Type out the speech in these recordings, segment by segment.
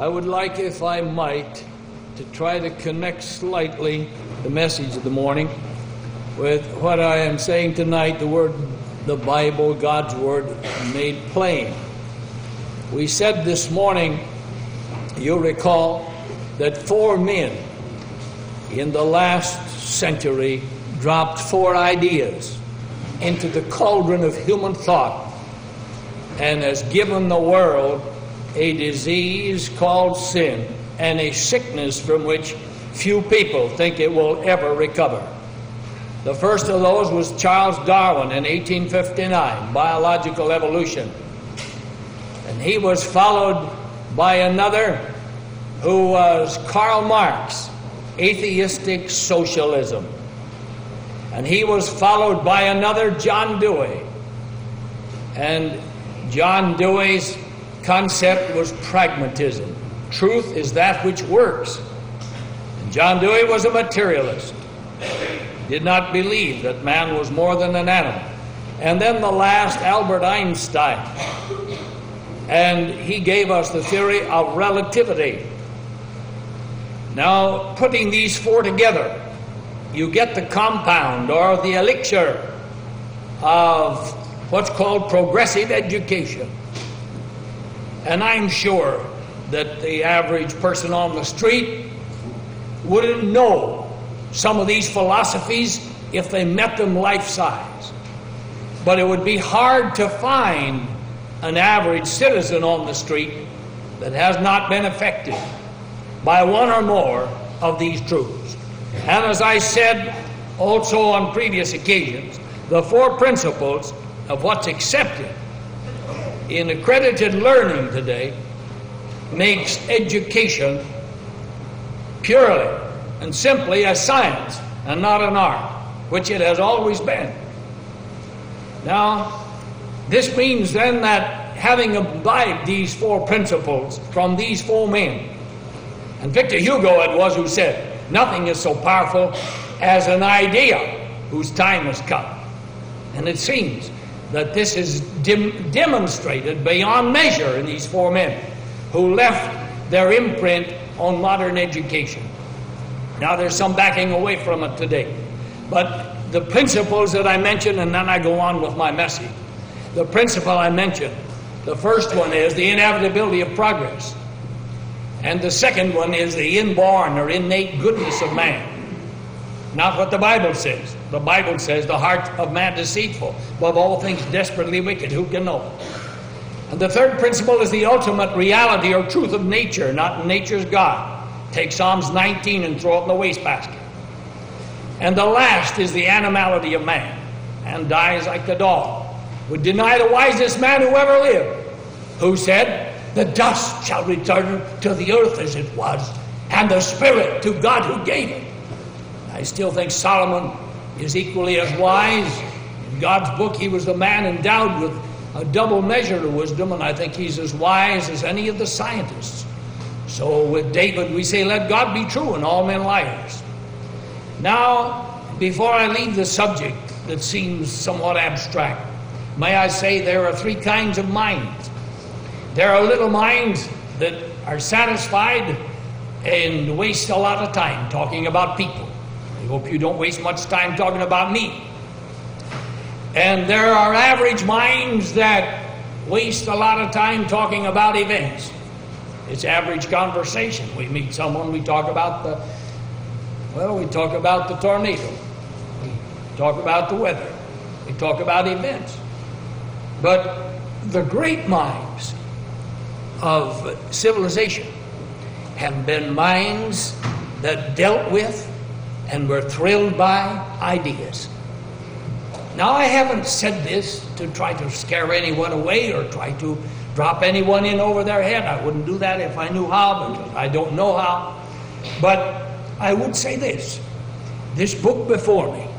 I would like, if I might, to try to connect slightly the message of the morning with what I am saying tonight, the Bible, God's Word, made plain. We said this morning, you recall, that 4 men in the last century dropped 4 ideas into the cauldron of human thought and has given the world a disease called sin and a sickness from which few people think it will ever recover. The first of those was Charles Darwin in 1859, biological evolution. And he was followed by another who was Karl Marx, atheistic socialism. And he was followed by another, John Dewey. And John Dewey's concept was pragmatism. Truth is that which works. And John Dewey was a materialist. Did not believe that man was more than an animal. And then the last, Albert Einstein. And he gave us the theory of relativity. Now, putting these 4 together, you get the compound or the elixir of what's called progressive education. And I'm sure that the average person on the street wouldn't know some of these philosophies if they met them life-size. But it would be hard to find an average citizen on the street that has not been affected by one or more of these truths. And as I said also on previous occasions, the 4 principles of what's accepted in accredited learning today makes education purely and simply a science and not an art, which it has always been. Now, this means then that having imbibed these 4 principles from these 4 men, and Victor Hugo it was who said, nothing is so powerful as an idea whose time has come. And it seems that this is demonstrated beyond measure in these 4 men who left their imprint on modern education. Now there's some backing away from it today. But the principles that I mentioned, and then I go on with my message. The principle I mentioned, the first one is the inevitability of progress. And the second one is the inborn or innate goodness of man. Not what the Bible says. The Bible says the heart of man deceitful, above all things desperately wicked, who can know? And the third principle is the ultimate reality or truth of nature, not nature's God. Take Psalms 19 and throw it in the wastebasket. And the last is the animality of man, and dies like the dog. Would deny the wisest man who ever lived, who said, the dust shall return to the earth as it was, and the spirit to God who gave it. I still think Solomon is equally as wise. In God's book, he was the man endowed with a double measure of wisdom, and I think he's as wise as any of the scientists. So with David, we say, let God be true and all men liars. Now, before I leave the subject that seems somewhat abstract, may I say there are 3 kinds of minds. There are little minds that are satisfied and waste a lot of time talking about people. I hope you don't waste much time talking about me. And there are average minds that waste a lot of time talking about events. It's average conversation. We meet someone, we talk about the tornado. We talk about the weather. We talk about events. But the great minds of civilization have been minds that dealt with and were thrilled by ideas. Now, I haven't said this to try to scare anyone away or try to drop anyone in over their head. I wouldn't do that if I knew how, but I don't know how. But I would say this. This book before me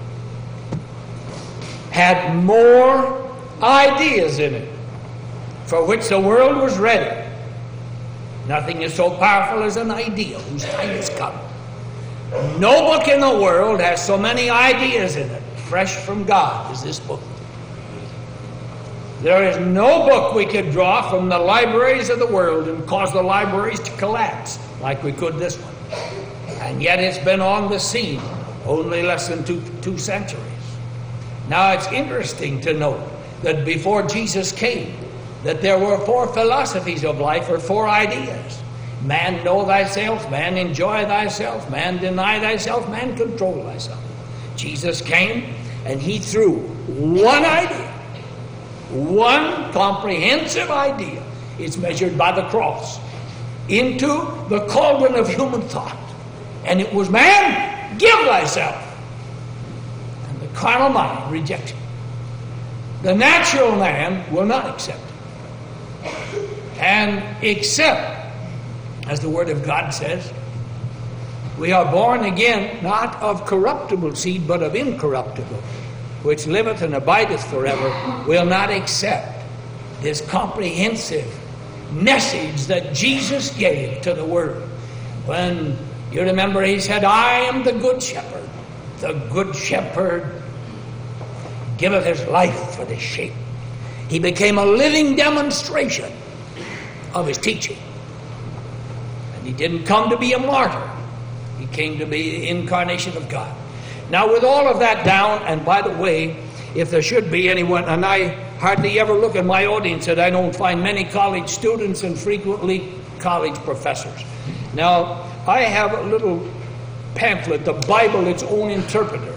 had more ideas in it for which the world was ready. Nothing is so powerful as an idea whose time has come. No book in the world has so many ideas in it, fresh from God, as this book. There is no book we could draw from the libraries of the world and cause the libraries to collapse like we could this one. And yet it's been on the scene only less than two centuries. Now it's interesting to note that before Jesus came, that there were 4 philosophies of life, or 4 ideas. Man know thyself, man enjoy thyself, man deny thyself, man control thyself. Jesus came and he threw one idea, one comprehensive idea. It's measured by the cross into the cauldron of human thought. And it was, man, give thyself. And the carnal mind rejects it. The natural man will not accept it. And except, as the Word of God says, we are born again not of corruptible seed, but of incorruptible, which liveth and abideth forever, will not accept this comprehensive message that Jesus gave to the world. When you remember, he said, I am the good shepherd. The good shepherd giveth his life for the sheep. He became a living demonstration of his teaching. And he didn't come to be a martyr. He came to be the incarnation of God. Now, with all of that down, and by the way, if there should be anyone, and I hardly ever look at my audience, that I don't find many college students and frequently college professors. Now, I have a little pamphlet, the Bible, its own interpreter,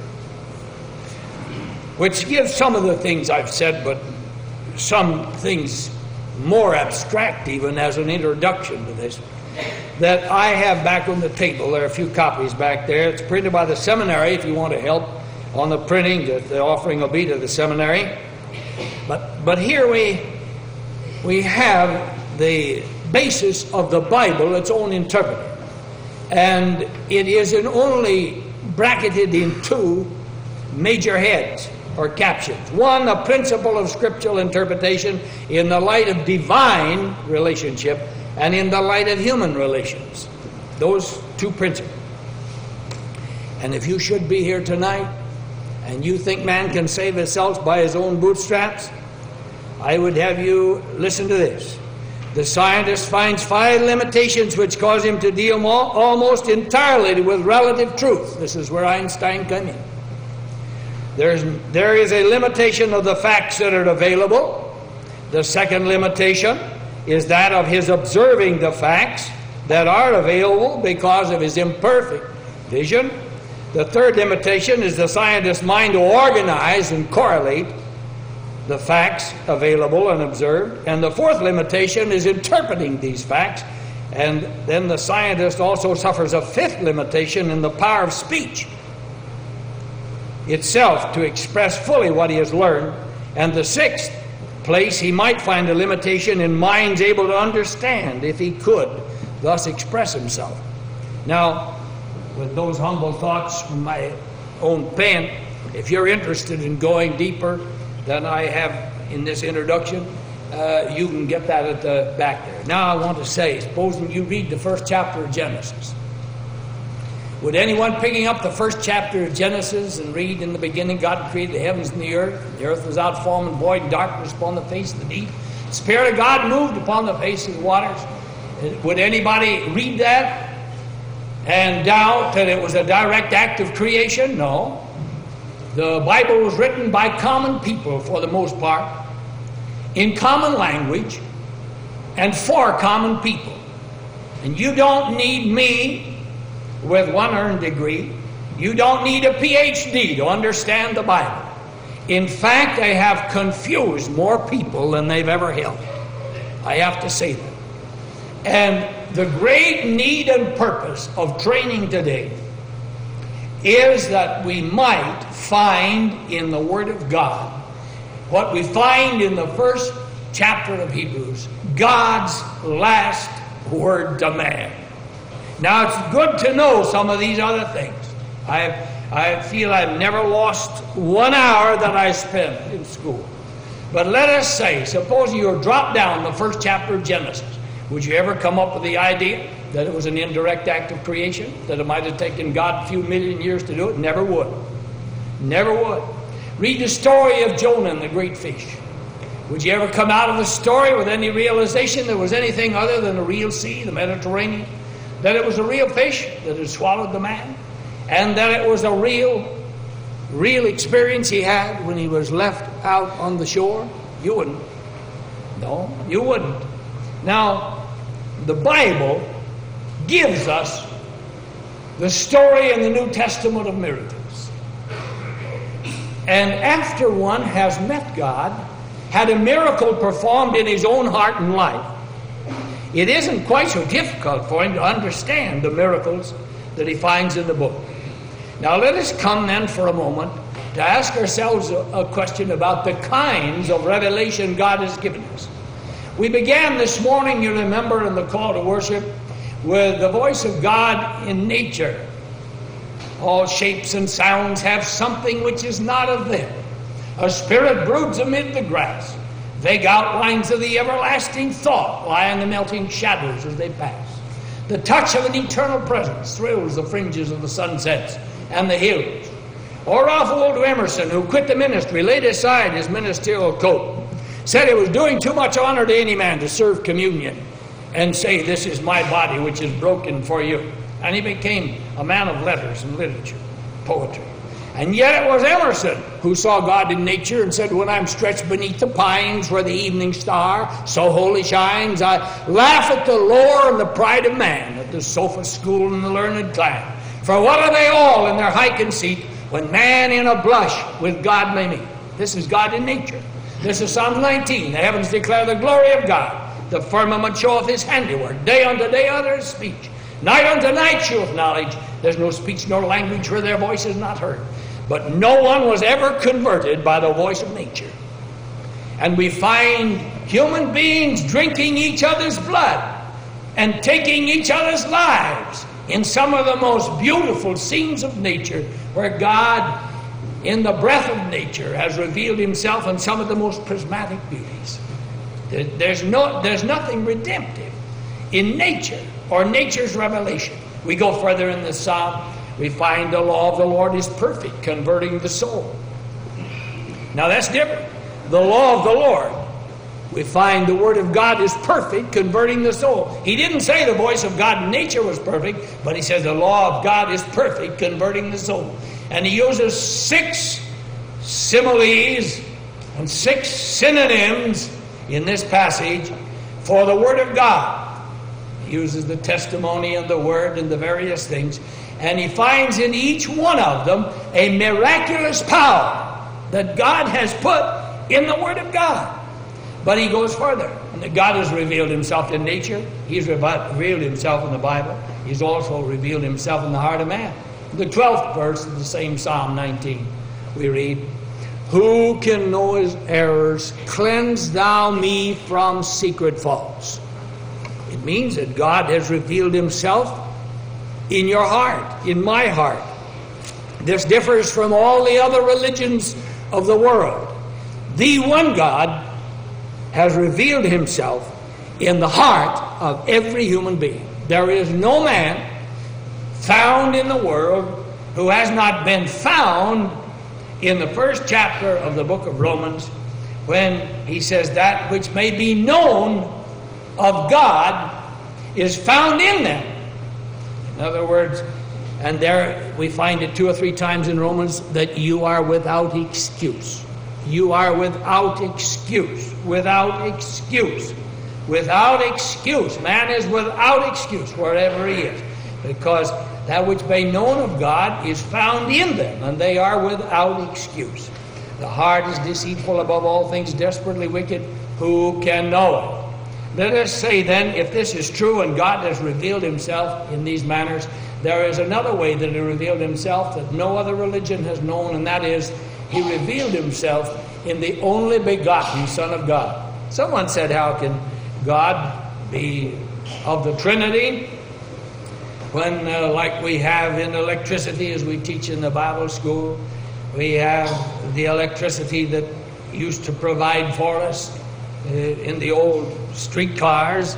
which gives some of the things I've said, but some things more abstract even as an introduction to this, that I have back on the table. There are a few copies back there. It's printed by the seminary if you want to help on the printing. The offering will be to the seminary. But here we have the basis of the Bible, its own interpreter. And it is only bracketed in 2 major heads or captions. One, a principle of scriptural interpretation in the light of divine relationship and in the light of human relations. Those 2 principles. And if you should be here tonight and you think man can save himself by his own bootstraps, I would have you listen to this. The scientist finds 5 limitations which cause him to deal almost entirely with relative truth. This is where Einstein came in. There is a limitation of the facts that are available. The second limitation is that of his observing the facts that are available because of his imperfect vision. The third limitation is the scientist's mind to organize and correlate the facts available and observed. And the fourth limitation is interpreting these facts. And then the scientist also suffers a fifth limitation in the power of speech itself to express fully what he has learned. And the sixth place, he might find a limitation in minds able to understand if he could thus express himself. Now, with those humble thoughts from my own pen, if you're interested in going deeper than I have in this introduction, you can get that at the back there. Now I want to say, supposing you read the first chapter of Genesis, would anyone picking up the first chapter of Genesis and read, in the beginning God created the heavens and the earth was out form and void, and darkness upon the face of the deep, the Spirit of God moved upon the face of the waters? Would anybody read that and doubt that it was a direct act of creation? No. The Bible was written by common people for the most part, in common language, and for common people. And you don't need me with one earned degree. You don't need a PhD to understand the Bible. In fact, they have confused more people than they've ever helped. I have to say that. And the great need and purpose of training today is that we might find in the Word of God what we find in the first chapter of Hebrews, God's last word to man. Now, it's good to know some of these other things. I feel I've never lost 1 hour that I spent in school. But let us say, suppose you were dropped down the first chapter of Genesis. Would you ever come up with the idea that it was an indirect act of creation? That it might have taken God a few million years to do it? Never would. Never would. Read the story of Jonah and the great fish. Would you ever come out of the story with any realization there was anything other than a real sea, the Mediterranean? That it was a real fish that had swallowed the man? And that it was a real experience he had when he was left out on the shore? You wouldn't. No, you wouldn't. Now, the Bible gives us the story in the New Testament of miracles. And after one has met God, had a miracle performed in his own heart and life, it isn't quite so difficult for him to understand the miracles that he finds in the book. Now let us come then for a moment to ask ourselves a question about the kinds of revelation God has given us. We began this morning, you remember, in the call to worship with the voice of God in nature. All shapes and sounds have something which is not of them. A spirit broods amid the grass. Vague outlines of the everlasting thought lie on the melting shadows as they pass. The touch of an eternal presence thrills the fringes of the sunsets and the hills. Or Ralph Waldo Emerson, who quit the ministry, laid aside his ministerial coat, said it was doing too much honor to any man to serve communion and say, "This is my body which is broken for you." And he became a man of letters and literature, poetry. And yet it was Emerson who saw God in nature and said, "When I'm stretched beneath the pines where the evening star so wholly shines, I laugh at the lore and the pride of man, at the sophist school and the learned clan. For what are they all in their high conceit when man in a blush with God may meet?" This is God in nature. This is Psalm 19. The heavens declare the glory of God. The firmament showeth his handiwork. Day unto day uttereth speech. Night unto night sheweth knowledge. There's no speech nor language where their voice is not heard. But no one was ever converted by the voice of nature. And we find human beings drinking each other's blood and taking each other's lives in some of the most beautiful scenes of nature, where God, in the breath of nature, has revealed himself in some of the most prismatic beauties. There's nothing redemptive in nature or nature's revelation. We go further in the psalm. We find the law of the Lord is perfect, converting the soul. Now that's different. The law of the Lord, we find the word of God is perfect, converting the soul. He didn't say the voice of God in nature was perfect, but he says the law of God is perfect, converting the soul. And he uses 6 similes and 6 synonyms in this passage for the word of God. He uses the testimony and the word and the various things. And he finds in each one of them a miraculous power that God has put in the Word of God. But he goes further. And that God has revealed himself in nature. He's revealed himself in the Bible. He's also revealed himself in the heart of man. The 12th verse of the same Psalm 19, we read, "Who can know his errors? Cleanse thou me from secret faults." It means that God has revealed himself in your heart, in my heart. This differs from all the other religions of the world. The one God has revealed himself in the heart of every human being. There is no man found in the world who has not been found in the first chapter of the book of Romans, when he says that which may be known of God is found in them. In other words, and there we find it 2 or 3 times in Romans, that you are without excuse. You are without excuse. Without excuse. Without excuse. Man is without excuse wherever he is. Because that which may be known of God is found in them, and they are without excuse. The heart is deceitful above all things, desperately wicked. Who can know it? Let us say then, if this is true and God has revealed himself in these manners, there is another way that he revealed himself that no other religion has known, and that is, he revealed himself in the only begotten Son of God. Someone said, how can God be of the Trinity when, like we have in electricity, as we teach in the Bible school, we have the electricity that used to provide for us in the old streetcars,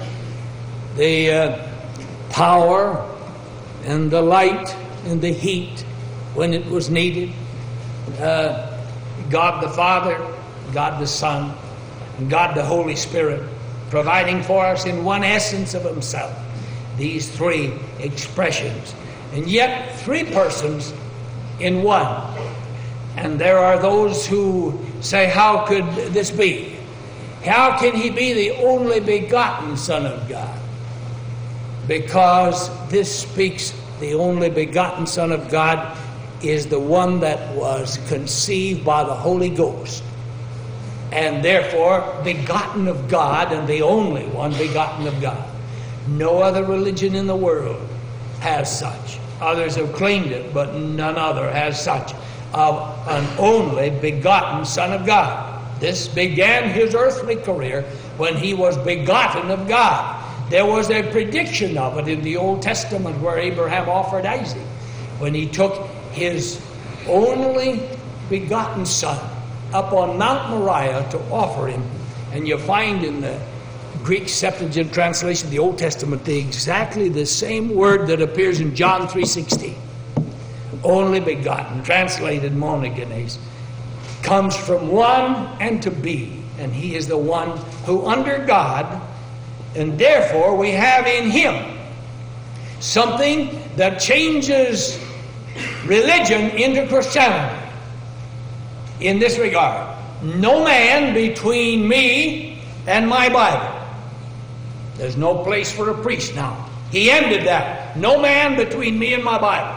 the power and the light and the heat when it was needed. God the Father, God the Son, and God the Holy Spirit, providing for us in one essence of himself these three expressions, and yet three persons in one. And there are those who say, how could this be? How can he be the only begotten Son of God? Because this speaks, the only begotten Son of God is the one that was conceived by the Holy Ghost, and therefore begotten of God, and the only one begotten of God. No other religion in the world has such. Others have claimed it, but none other has such, of an only begotten Son of God. This began his earthly career when he was begotten of God. There was a prediction of it in the Old Testament where Abraham offered Isaac, when he took his only begotten son up on Mount Moriah to offer him. And you find in the Greek Septuagint translation of the Old Testament exactly the same word that appears in John 3:16. Only begotten, translated monogenes, comes from one and to be. And he is the one who under God, and therefore we have in him something that changes religion into Christianity. In this regard, no man between me and my Bible. There's no place for a priest now. He ended that. No man between me and my Bible.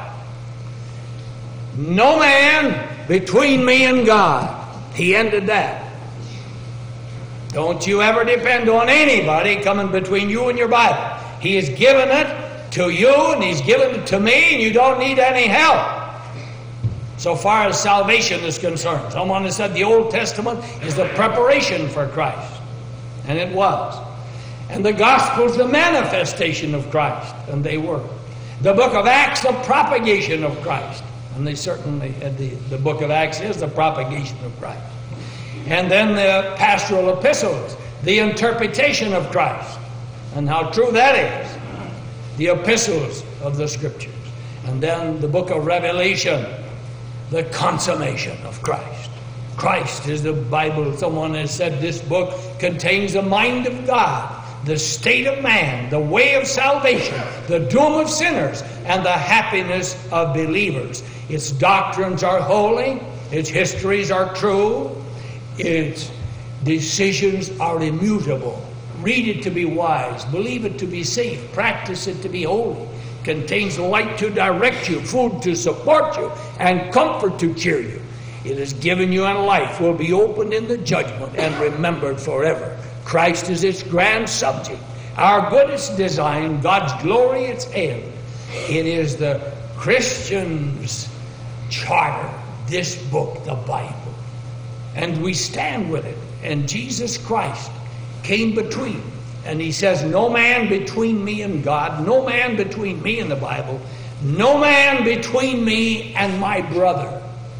No man between me and God. He ended that. Don't you ever depend on anybody coming between you and your Bible. He has given it to you, and he's given it to me, and you don't need any help so far as salvation is concerned. Someone has said the Old Testament is the preparation for Christ, and it was. And the Gospels the manifestation of Christ, and they were. The book of Acts the propagation of Christ, and they certainly had the book of Acts is the propagation of Christ. And then the pastoral epistles, the interpretation of Christ, and how true that is. The epistles of the Scriptures. And then the book of Revelation, the consummation of Christ. Christ is the Bible. Someone has said this book contains the mind of God, the state of man, the way of salvation, the doom of sinners, and the happiness of believers. Its doctrines are holy, its histories are true, its decisions are immutable. Read it to be wise, believe it to be safe, practice it to be holy. Contains light to direct you, food to support you, and comfort to cheer you. It is given you in life, will be opened in the judgment and remembered forever. Christ is its grand subject. Our good its design, God's glory its end. It is the Christian's charter, this book, the Bible. And we stand with it. And Jesus Christ came between. And he says, no man between me and God, no man between me and the Bible, no man between me and my brother.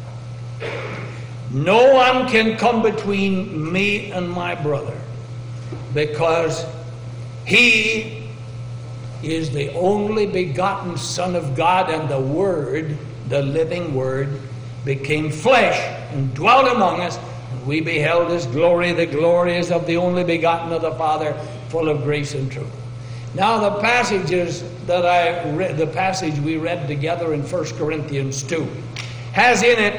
No one can come between me and my brother, because he is the only begotten Son of God, and the Word, the living Word, became flesh and dwelt among us, and we beheld his glory. The glory is of the only begotten of the Father, full of grace and truth. Now the passages that I read, the passage we read together in 1 Corinthians 2, has in it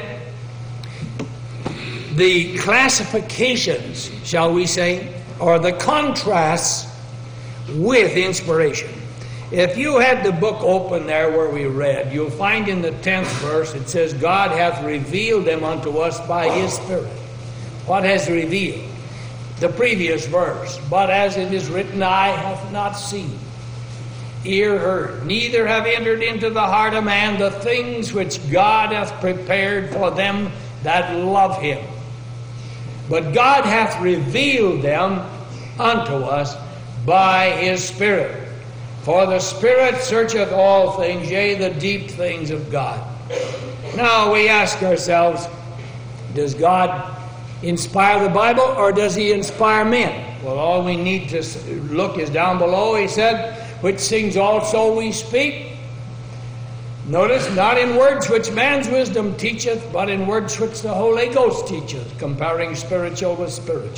the classifications, shall we say, or the contrasts with inspiration. If you had the book open there where we read, you'll find in the 10th verse it says, God hath revealed them unto us by his Spirit. What has revealed? The previous verse, but as it is written, eye hath not seen, ear heard, neither have entered into the heart of man the things which God hath prepared for them that love him. But God hath revealed them unto us by his Spirit. For the Spirit searcheth all things, yea, the deep things of God. Now we ask ourselves, does God inspire the Bible, or does he inspire men? Well, all we need to look is down below. He said, which things also we speak. Notice, not in words which man's wisdom teacheth, but in words which the Holy Ghost teacheth, comparing spiritual with spiritual.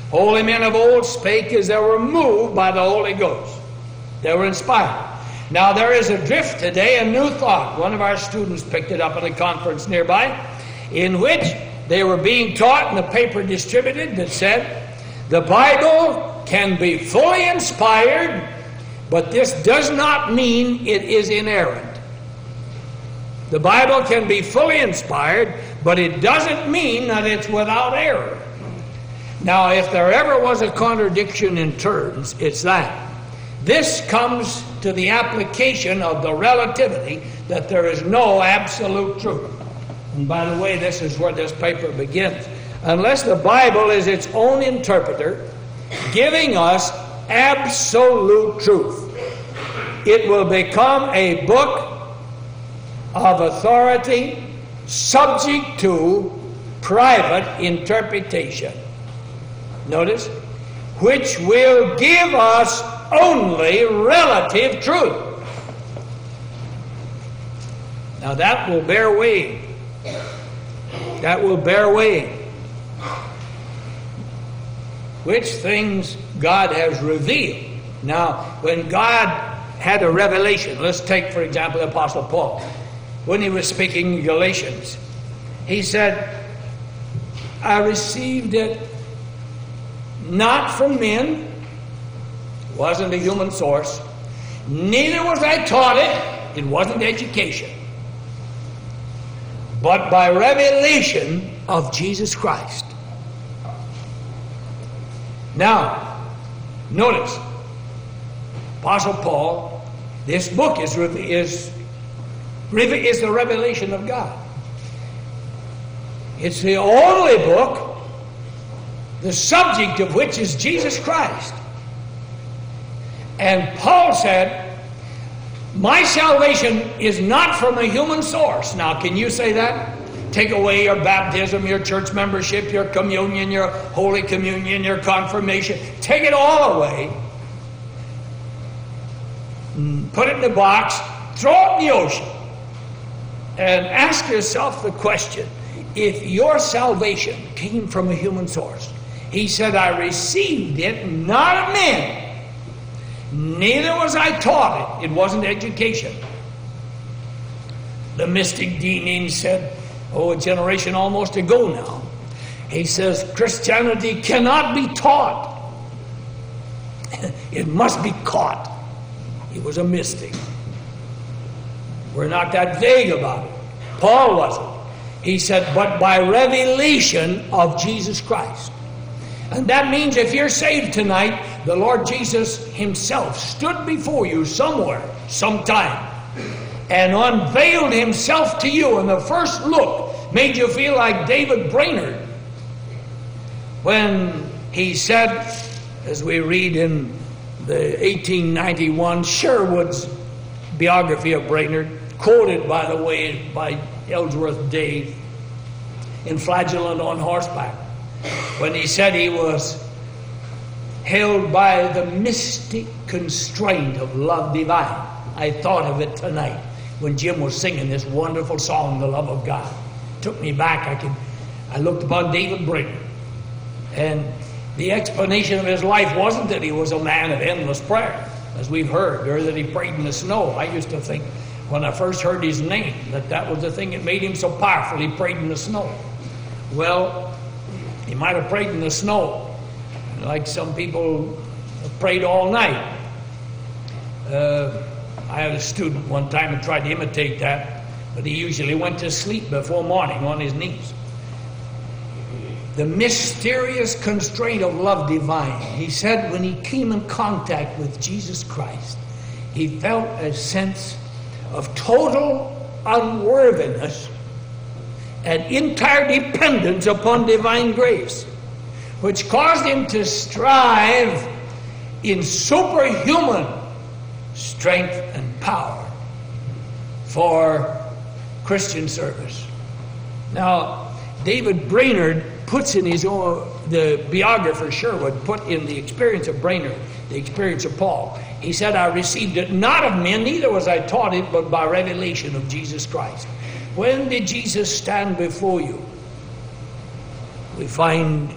Holy men of old spake as they were moved by the Holy Ghost. They were inspired. Now there is a drift today, a new thought. One of our students picked it up at a conference nearby, in which they were being taught and a paper distributed that said, the Bible can be fully inspired, but this does not mean it is inerrant. The Bible can be fully inspired, but it doesn't mean that it's without error. Now, if there ever was a contradiction in terms, it's that. This comes to the application of the relativity that there is no absolute truth. And by the way, this is where this paper begins. Unless the Bible is its own interpreter, giving us absolute truth, it will become a book of authority subject to private interpretation. Notice, which will give us only relative truth. Now that will bear weighing. That will bear weighing. Which things God has revealed. Now, when God had a revelation, let's take, for example, the Apostle Paul. When he was speaking in Galatians, he said, I received it not from men, wasn't a human source, neither was I taught it, it wasn't education, but by revelation of Jesus Christ. Now, notice, Apostle Paul, this book is the revelation of God. It's the only book, the subject of which is Jesus Christ. And Paul said, my salvation is not from a human source. Now, can you say that? Take away your baptism, your church membership, your communion, your Holy Communion, your confirmation. Take it all away. Put it in a box, throw it in the ocean. And ask yourself the question, if your salvation came from a human source, he said, I received it not of men, neither was I taught it. It wasn't education. The mystic Dean said, a generation almost ago now, he says, Christianity cannot be taught. It must be caught. He was a mystic. We're not that vague about it. Paul wasn't. He said, but by revelation of Jesus Christ. And that means if you're saved tonight, the Lord Jesus himself stood before you somewhere, sometime, and unveiled himself to you. And the first look made you feel like David Brainerd when he said, as we read in the 1891 Sherwood's biography of Brainerd, quoted, by the way, by Ellsworth Day in Flagellant on Horseback, when he said he was held by the mystic constraint of love divine. I thought of it tonight when Jim was singing this wonderful song, The Love of God. It took me back. I looked upon David Brainerd, and the explanation of his life wasn't that he was a man of endless prayer, as we've heard, or that he prayed in the snow. I used to think, when I first heard his name, that was the thing that made him so powerful. He prayed in the snow. Well, he might have prayed in the snow, like some people have prayed all night. I had a student one time who tried to imitate that, but he usually went to sleep before morning on his knees. The mysterious constraint of love divine. He said when he came in contact with Jesus Christ, he felt a sense of total unworthiness and entire dependence upon divine grace, which caused him to strive in superhuman strength and power for Christian service. Now, David Brainerd puts in his own, the biographer Sherwood put in the experience of Brainerd, the experience of Paul. He said, I received it not of men, neither was I taught it, but by revelation of Jesus Christ. When did Jesus stand before you? We find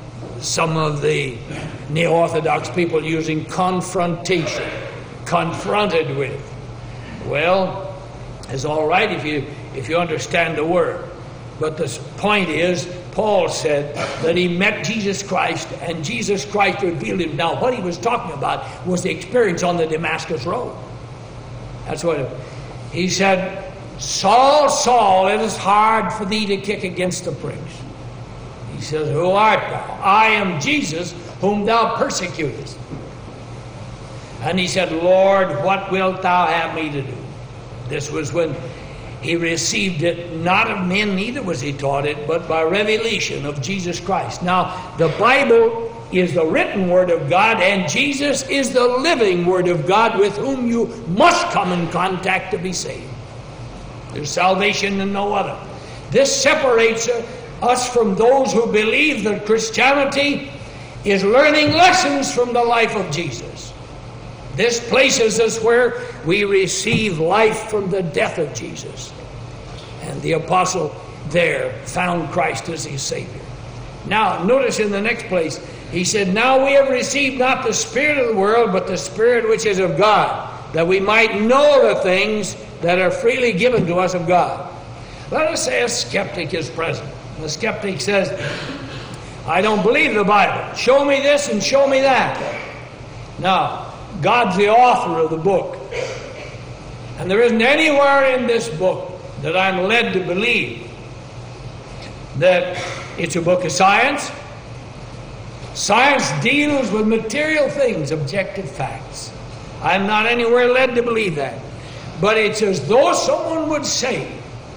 some of the neo-Orthodox people using confrontation, confronted with. Well, it's all right if you understand the word. But the point is, Paul said that he met Jesus Christ, and Jesus Christ revealed him. Now, what he was talking about was the experience on the Damascus Road. That's what he said. Saul, Saul, it is hard for thee to kick against the pricks. He says, who art thou? I am Jesus, whom thou persecutest. And he said, Lord, what wilt thou have me to do? This was when he received it, not of men, neither was he taught it, but by revelation of Jesus Christ. Now, the Bible is the written word of God, and Jesus is the living word of God with whom you must come in contact to be saved. There's salvation in no other. This separates us from those who believe that Christianity is learning lessons from the life of Jesus. This places us where we receive life from the death of Jesus. And the apostle there found Christ as his Savior. Now, notice in the next place, he said, now we have received not the spirit of the world, but the Spirit which is of God, that we might know the things that are freely given to us of God. Let us say a skeptic is present. The skeptic says, I don't believe the Bible. Show me this and show me that. Now, God's the author of the book. And there isn't anywhere in this book that I'm led to believe that it's a book of science. Science deals with material things, objective facts. I'm not anywhere led to believe that. But it's as though someone would say,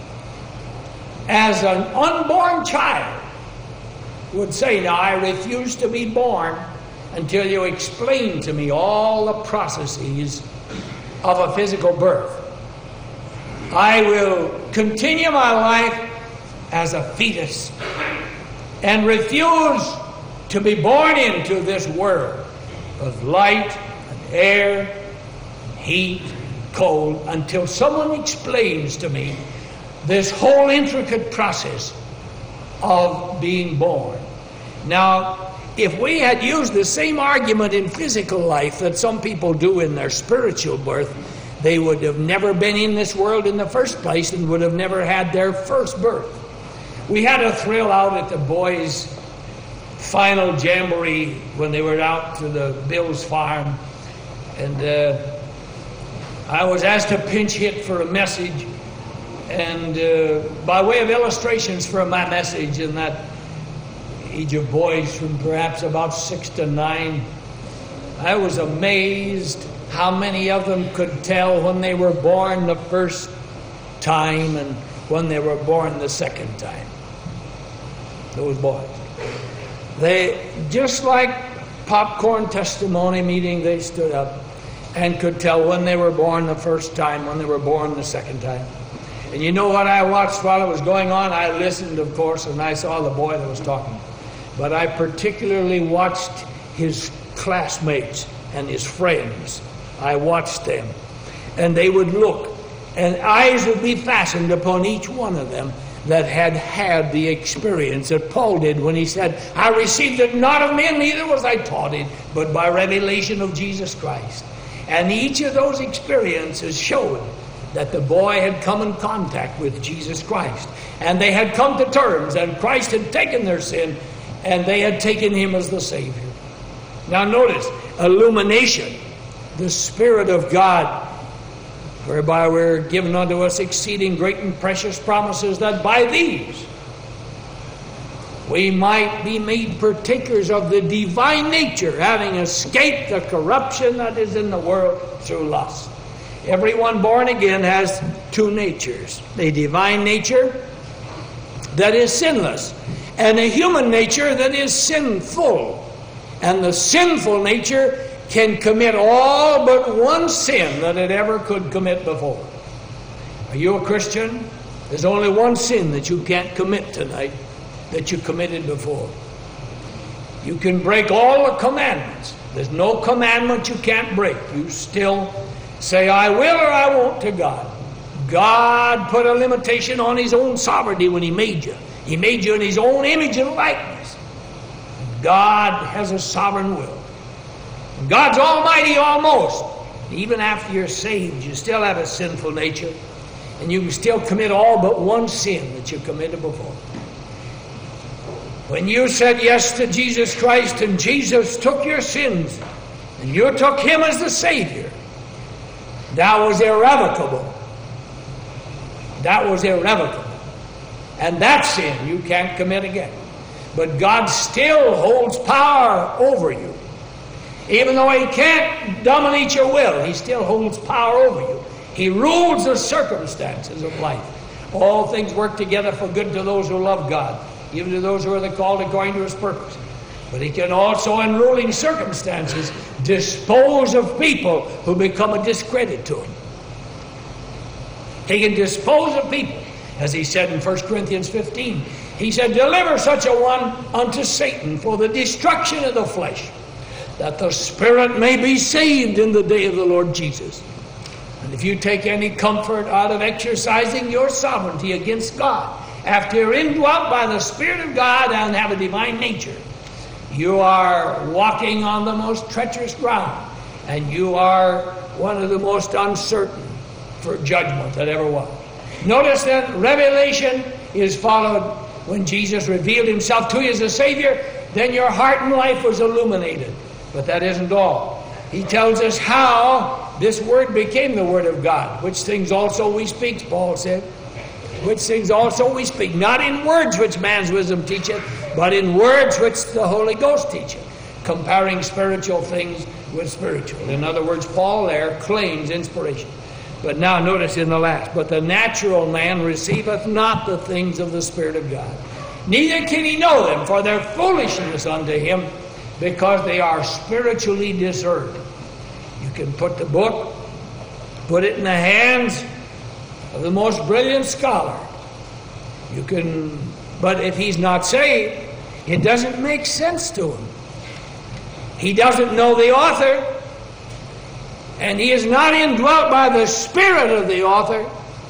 as an unborn child would say, now I refuse to be born until you explain to me all the processes of a physical birth. I will continue my life as a fetus and refuse to be born into this world of light and air and heat, cold, until someone explains to me this whole intricate process of being born. Now, if we had used the same argument in physical life that some people do in their spiritual birth, they would have never been in this world in the first place and would have never had their first birth. We had a thrill out at the boys' final jamboree when they were out to the Bill's farm, and I was asked to pinch hit for a message, and by way of illustrations for my message in that age of boys from perhaps about 6 to 9, I was amazed how many of them could tell when they were born the first time and when they were born the second time. Those boys. They, just like popcorn testimony meeting, they stood up and could tell when they were born the first time, when they were born the second time. And you know what I watched while it was going on? I listened, of course, and I saw the boy that was talking. But I particularly watched his classmates and his friends. I watched them. And they would look, and eyes would be fastened upon each one of them that had had the experience that Paul did when he said, I received it not of men, neither was I taught it, but by revelation of Jesus Christ. And each of those experiences showed that the boy had come in contact with Jesus Christ. And they had come to terms, and Christ had taken their sin, and they had taken him as the Savior. Now notice, illumination, the Spirit of God, whereby we're given unto us exceeding great and precious promises, that by these we might be made partakers of the divine nature, having escaped the corruption that is in the world through lust. Everyone born again has two natures: a divine nature that is sinless, and a human nature that is sinful. And the sinful nature can commit all but one sin that it ever could commit before. Are you a Christian? There's only one sin that you can't commit tonight that you committed before. You can break all the commandments. There's no commandment you can't break. You still say, I will or I won't to God. God put a limitation on his own sovereignty when he made you. He made you in his own image and likeness. God has a sovereign will. God's almighty almost. Even after you're saved, you still have a sinful nature, and you can still commit all but one sin that you committed before. When you said yes to Jesus Christ and Jesus took your sins and you took him as the Savior, that was irrevocable. That was irrevocable. And that sin you can't commit again. But God still holds power over you. Even though he can't dominate your will, he still holds power over you. He rules the circumstances of life. All things work together for good to those who love God, even to those who are called according to his purpose. But he can also, in ruling circumstances, dispose of people who become a discredit to him. He can dispose of people, as he said in 1 Corinthians 15. He said, deliver such a one unto Satan for the destruction of the flesh, that the spirit may be saved in the day of the Lord Jesus. And if you take any comfort out of exercising your sovereignty against God, after you're indwelt by the Spirit of God and have a divine nature, you are walking on the most treacherous ground, and you are one of the most uncertain for judgment that ever was. Notice that revelation is followed when Jesus revealed himself to you as a Savior. Then your heart and life was illuminated. But that isn't all. He tells us how this word became the word of God, which things also we speak, Paul said. Which things also we speak, not in words which man's wisdom teacheth, but in words which the Holy Ghost teacheth, comparing spiritual things with spiritual. In other words, Paul there claims inspiration. But now notice in the last, but the natural man receiveth not the things of the Spirit of God, neither can he know them, for their foolishness unto him, because they are spiritually discerned. You can put the book, put it in the hands of the most brilliant scholar. You can, but if he's not saved, it doesn't make sense to him. He doesn't know the author, and he is not indwelt by the Spirit of the author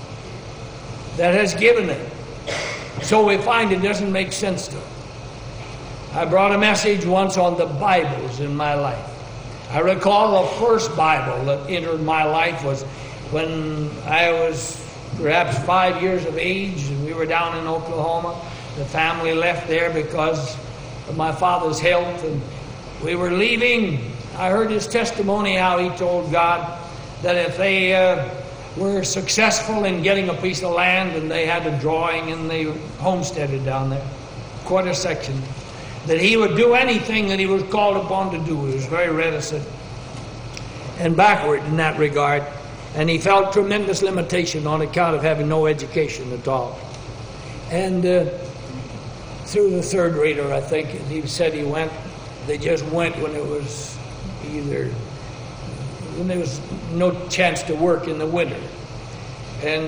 that has given it. So we find it doesn't make sense to him. I brought a message once on the Bibles in my life. I recall the first Bible that entered my life was when I was perhaps 5 years of age, and we were down in Oklahoma. The family left there because of my father's health, and we were leaving. I heard his testimony, how he told God that if they were successful in getting a piece of land and they had a drawing and they homesteaded down there, quarter section, that he would do anything that he was called upon to do. He was very reticent and backward in that regard, and he felt tremendous limitation on account of having no education at all. And through the third reader, I think, he said he went, they just went when it was when there was no chance to work in the winter. And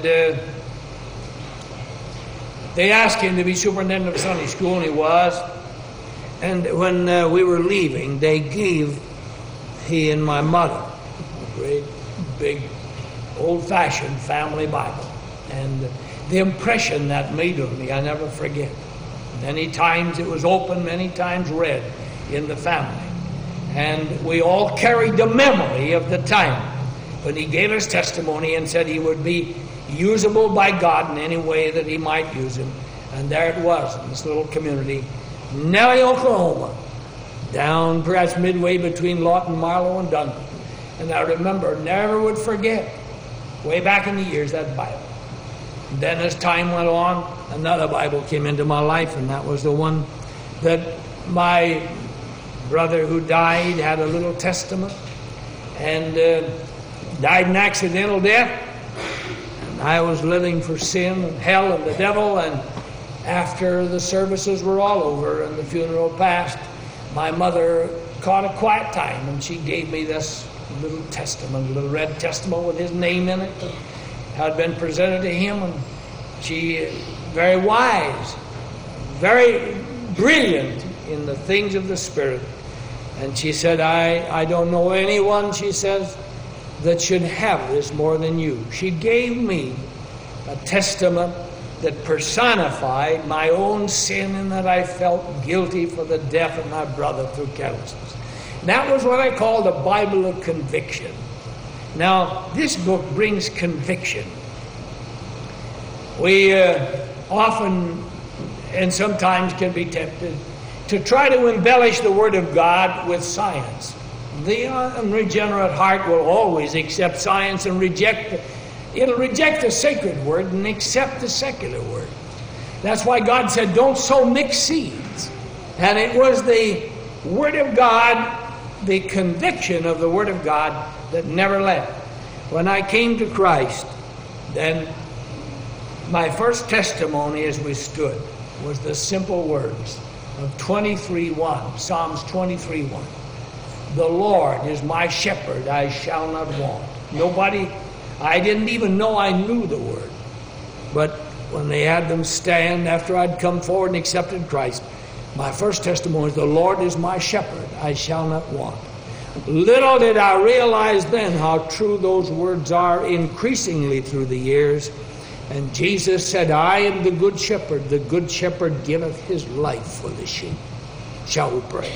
they asked him to be superintendent of Sunday school, and he was. And when we were leaving, they gave he and my mother a great, big, old-fashioned family Bible. And the impression that made on me, I never forget. Many times it was open, many times read in the family. And we all carried the memory of the time when he gave his testimony and said he would be usable by God in any way that he might use him. And there it was in this little community, Nellie, Oklahoma, down perhaps midway between Lawton, Marlow, and Duncan. And I remember, never would forget, way back in the years, that Bible. And then as time went on, another Bible came into my life, and that was the one that my brother who died had a little testament, and died an accidental death. And I was living for sin and hell and the devil, and after the services were all over and the funeral passed, my mother caught a quiet time, and she gave me this little testament, a little red testament with his name in it that had been presented to him. And she, very wise, very brilliant in the things of the Spirit. And she said, I don't know anyone, she says, that should have this more than you. She gave me a testament that personified my own sin and that I felt guilty for the death of my brother through carelessness. And that was what I call the Bible of conviction. Now, this book brings conviction. We often and sometimes can be tempted to try to embellish the Word of God with science. The unregenerate heart will always accept science and it'll reject the sacred Word and accept the secular Word. That's why God said, don't sow mixed seeds. And it was the Word of God, the conviction of the Word of God, that never left. When I came to Christ, then my first testimony as we stood was the simple words of 23:1, Psalms 23:1. The Lord is my shepherd, I shall not want. I didn't even know I knew the word. But when they had them stand after I'd come forward and accepted Christ, my first testimony is, the Lord is my shepherd, I shall not want. Little did I realize then how true those words are increasingly through the years. And Jesus said, I am the good shepherd. The good shepherd giveth his life for the sheep. Shall we pray?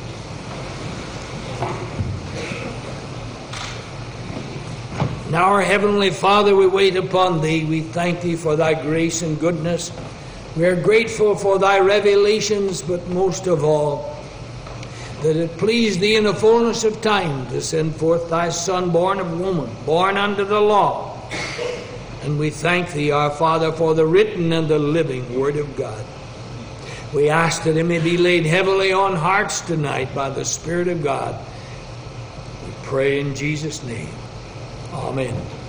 Now, our Heavenly Father, we wait upon Thee. We thank Thee for Thy grace and goodness. We are grateful for Thy revelations, but most of all, that it pleased Thee in the fullness of time to send forth Thy Son, born of woman, born under the law. And we thank Thee, our Father, for the written and the living Word of God. We ask that it may be laid heavily on hearts tonight by the Spirit of God. We pray in Jesus' name. Amen.